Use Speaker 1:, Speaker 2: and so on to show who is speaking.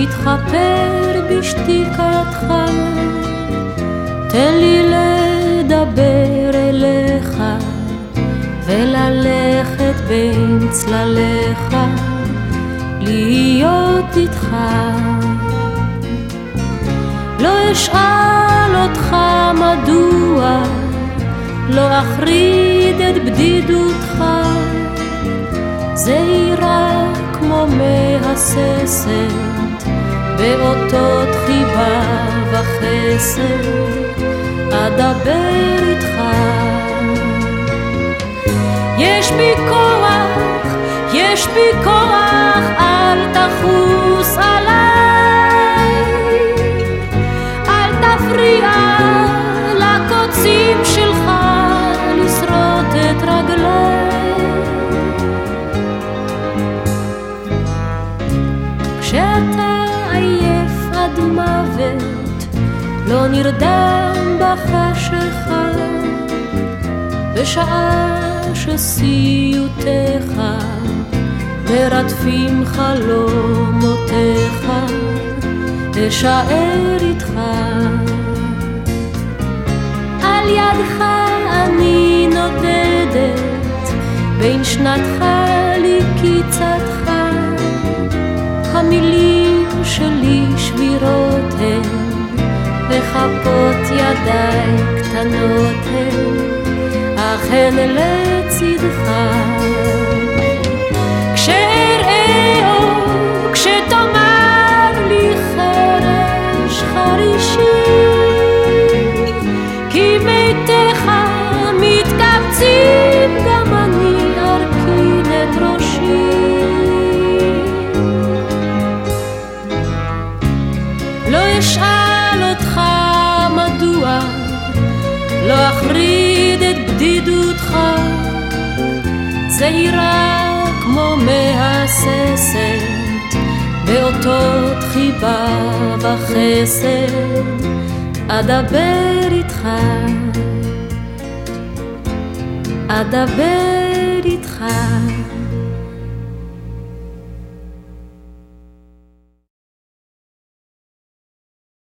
Speaker 1: מתחפר בשתיקתך, תן לי לדבר אליך וללכת בין צלליך, להיות איתך. לא אשאל אותך מדוע, לא אחריד את בדידותך, זהירה כמו מהססת באותות חיבה וחסד, אדבר איתך. יש בי כוח, יש בי כוח, אל תחוס עליי, אל תפריע לקוצים שלך לשרוט את רגליי. כשאתה עייף עד מוות, לא נרדם בחשכה, בשעה שסיוטיך מרדפים חלומותיך, אשאר איתך. על ידך אני נודדת, בין שנתך לקיצתך, המילים שלי שבירות הן, וכפות ידיי קטנות הן, אך הן לצדך. כשאראה אור, כשתאמר לי חרש חרישי, כי מתיך מתקבצים, גם אני ארכין את ראשי. לא אשאל אותך מדוע, לא אחריד את בדידותך, זהירה כמו מהססת באותות חיבה וחסד, אדבר איתך, אדבר